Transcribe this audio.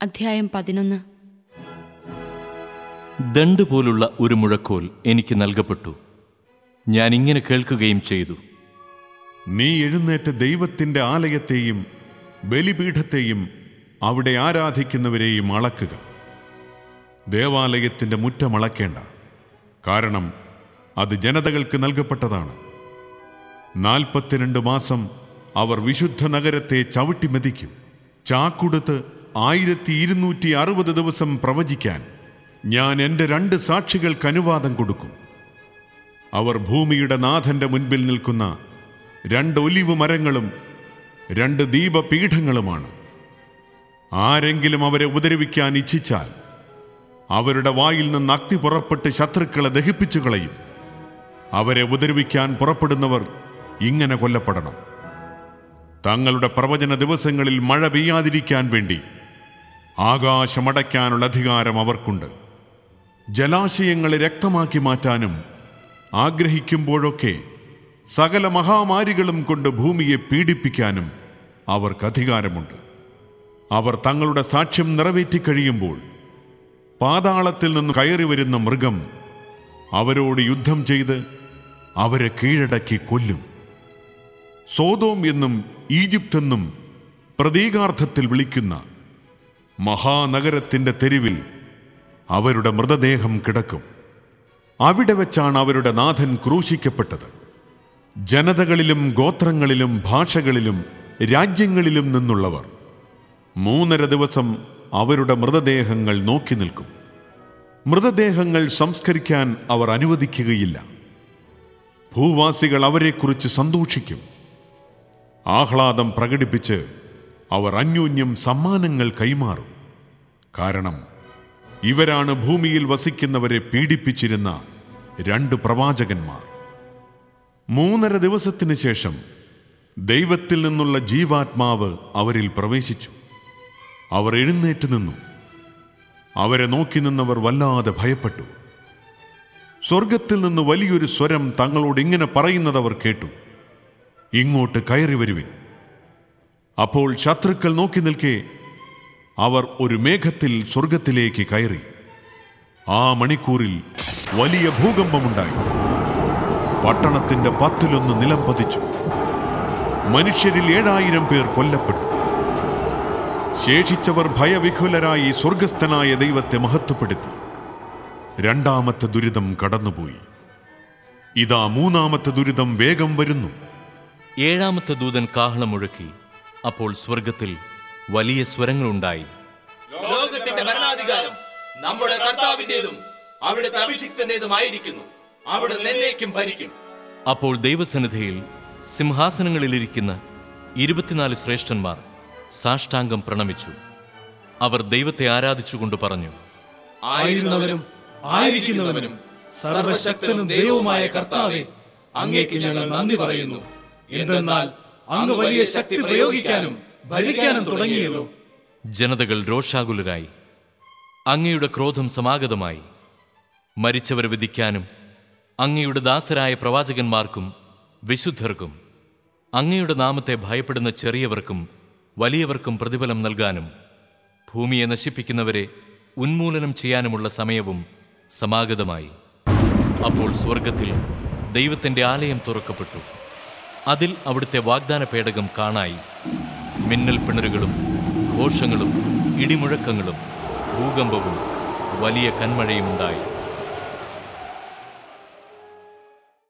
അധ്യായം 11. ദണ്ട് പോലുള്ള ഒരു മുഴക്കോൽ എനിക്ക് നൽകപ്പെട്ടു. ഞാൻ ഇങ്ങനെ കേൾക്കുകയും ചെയ്തു: നീ എഴുന്നേറ്റ് ദൈവത്തിൻ്റെ ആലയത്തെയും ബലിപീഠത്തെയും അവിടെ ആരാധിക്കുന്നവരെയും അളക്കുക. ദേവാലയത്തിൻ്റെ മുറ്റം അളക്കേണ്ട, കാരണം അത് ജനതകൾക്ക് നൽകപ്പെട്ടതാണ്. 42 മാസം അവർ വിശുദ്ധ നഗരത്തെ ചവിട്ടിമെതിക്കും. ചാക്കുടുത്ത് 1260 ദിവസം പ്രവചിക്കാൻ ഞാൻ എൻ്റെ 2 സാക്ഷികൾക്ക് അനുവാദം കൊടുക്കും. അവർ ഭൂമിയുടെ നാഥന്റെ മുൻപിൽ നിൽക്കുന്ന 2 ഒലിവ് മരങ്ങളും 2 ദീപപീഠങ്ങളുമാണ്. ആരെങ്കിലും അവരെ ഉപദ്രവിക്കാൻ ഇച്ഛിച്ചാൽ അവരുടെ വായിൽ നിന്ന് അഗ്നി പുറപ്പെട്ട് ശത്രുക്കളെ ദഹിപ്പിച്ചു കളയും. അവരെ ഉപദ്രവിക്കാൻ പുറപ്പെടുന്നവർ ഇങ്ങനെ കൊല്ലപ്പെടണം. തങ്ങളുടെ പ്രവചന ദിവസങ്ങളിൽ മഴ പെയ്യാതിരിക്കാൻ വേണ്ടി ആകാശമടയ്ക്കാനുള്ള അധികാരം അവർക്കുണ്ട്. ജലാശയങ്ങളെ രക്തമാക്കി മാറ്റാനും ആഗ്രഹിക്കുമ്പോഴൊക്കെ സകല മഹാമാരികളും കൊണ്ട് ഭൂമിയെ പീഡിപ്പിക്കാനും അവർക്ക് അധികാരമുണ്ട്. അവർ തങ്ങളുടെ സാക്ഷ്യം നിറവേറ്റിക്കഴിയുമ്പോൾ പാതാളത്തിൽ നിന്ന് കയറി വരുന്ന മൃഗം അവരോട് യുദ്ധം ചെയ്ത് അവരെ കീഴടക്കി കൊല്ലും. സോദോം എന്നും ഈജിപ്ത് എന്നും പ്രതീകാർത്ഥത്തിൽ വിളിക്കുന്ന മഹാനഗരത്തിൻ്റെ തെരുവിൽ അവരുടെ മൃതദേഹം കിടക്കും. അവിടെ വെച്ചാണ് അവരുടെ നാഥൻ ക്രൂശിക്കപ്പെട്ടത്. ജനതകളിലും ഗോത്രങ്ങളിലും ഭാഷകളിലും രാജ്യങ്ങളിലും നിന്നുള്ളവർ 3.5 ദിവസം അവരുടെ മൃതദേഹങ്ങൾ നോക്കി നിൽക്കും. മൃതദേഹങ്ങൾ സംസ്കരിക്കാൻ അവർ അനുവദിക്കുകയില്ല. ഭൂവാസികൾ അവരെക്കുറിച്ച് സന്തോഷിക്കും. ആഹ്ലാദം പ്രകടിപ്പിച്ച് അവർ അന്യോന്യം സമ്മാനങ്ങൾ കൈമാറും. കാരണം ഇവരാണ് ഭൂമിയിൽ വസിക്കുന്നവരെ പീഡിപ്പിച്ചിരുന്ന 2 പ്രവാചകന്മാർ. 3.5 ദിവസത്തിന് ശേഷം ദൈവത്തിൽ നിന്നുള്ള ജീവാത്മാവ് അവരിൽ പ്രവേശിച്ചു. അവർ എഴുന്നേറ്റ് നിന്നു. അവരെ നോക്കി നിന്നവർ വല്ലാതെ ഭയപ്പെട്ടു. സ്വർഗത്തിൽ നിന്ന് വലിയൊരു സ്വരം തങ്ങളോട് ഇങ്ങനെ പറയുന്നതവർ കേട്ടു: ഇങ്ങോട്ട് കയറി വരുവിൻ. അപ്പോൾ ശത്രുക്കൾ നോക്കി നിൽക്കെ അവർ ഒരു മേഘത്തിൽ സ്വർഗത്തിലേക്ക് കയറി. ആ മണിക്കൂറിൽ വലിയ ഭൂകമ്പമുണ്ടായി. പട്ടണത്തിന്റെ 10 നിലം പതിച്ചു. മനുഷ്യരിൽ 7000 പേർ കൊല്ലപ്പെട്ടു. ശേഷിച്ചവർ ഭയവിഹുലരായി സ്വർഗസ്ഥനായ ദൈവത്തെ മഹത്വപ്പെടുത്തി. 2ാമത്തെ ദുരിതം കടന്നുപോയി. ഇതാ 3ാമത്തെ ദുരിതം വേഗം വരുന്നു. 7ാമത്തെ ദൂതൻ കാഹളം മുഴക്കി. അപ്പോൾ സ്വർഗത്തിൽ വലിയ സ്വരങ്ങളുണ്ടായി: ലോകത്തിന്റെ ഭരണാധികാരം നമ്മുടെ കർത്താവിന്റേതും അവിടുത്തെ അഭിഷിക്തന്റേതുമായിരിക്കുന്നു. അവിടുന്ന് എന്നേക്കും ഭരിക്കും. അപ്പോൾ ദൈവസന്നിധിയിൽ സിംഹാസനങ്ങളിലിരിക്കുന്ന 24 ശ്രേഷ്ഠന്മാർ സാഷ്ടാംഗം പ്രണമിച്ചു. അവർ ദൈവത്തെ ആരാധിച്ചുകൊണ്ട് പറഞ്ഞു: ആയിരുന്നവനും ആയിരിക്കുന്നവനും സർവശക്തനും ദൈവവുമായ കർത്താവേ, അങ്ങേക്ക് ഞങ്ങൾ നന്ദി പറയുന്നു. എന്തെന്നാൽ അങ്ങ് വലിയ ശക്തി പ്രയോഗിക്കാനും ഭരിക്കാനും തുടങ്ങിയല്ലോ. ജനതകൾ രോഷാകുലരായി. അങ്ങയുടെ ക്രോധം സമാഗതമായി. മരിച്ചവരെ വിധിക്കാനും അങ്ങയുടെ ദാസരായ പ്രവാചകന്മാർക്കും വിശുദ്ധർക്കും അങ്ങയുടെ നാമത്തെ ഭയപ്പെടുന്ന ചെറിയവർക്കും വലിയവർക്കും പ്രതിഫലം നൽകാനും ഭൂമിയെ നശിപ്പിക്കുന്നവരെ ഉന്മൂലനം ചെയ്യാനുമുള്ള സമയവും സമാഗതമായി. അപ്പോൾ സ്വർഗത്തിൽ ദൈവത്തിൻ്റെ ആലയം തുറക്കപ്പെട്ടു. അതിൽ അവിടുത്തെ വാഗ്ദാന പേടകം കാണായി. മിന്നൽ പിണറുകളും ഘോഷങ്ങളും ഇടിമുഴക്കങ്ങളും ഭൂകമ്പവും വലിയ കന്മഴയും ഉണ്ടായി.